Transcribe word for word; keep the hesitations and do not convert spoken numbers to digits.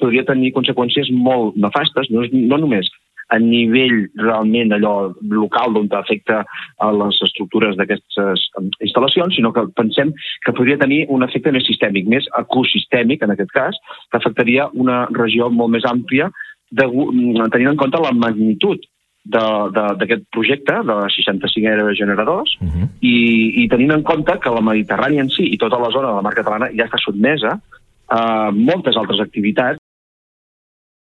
podria tenir conseqüències molt nefastes, no, no només a nivell realment allò local d'on afecta a les estructures d'aquestes instal·lacions, sinó que pensem que podria tenir un efecte més sistèmic, més ecosistèmic, en aquest cas, que afectaria una regió molt més àmplia, de, tenint en compte la magnitud d'aquest projecte, de seixanta-cinc aerogeneradors, uh-huh. i, i tenint en compte que la Mediterrània en si i tota la zona de la Mar Catalana ja està sotmesa a moltes altres activitats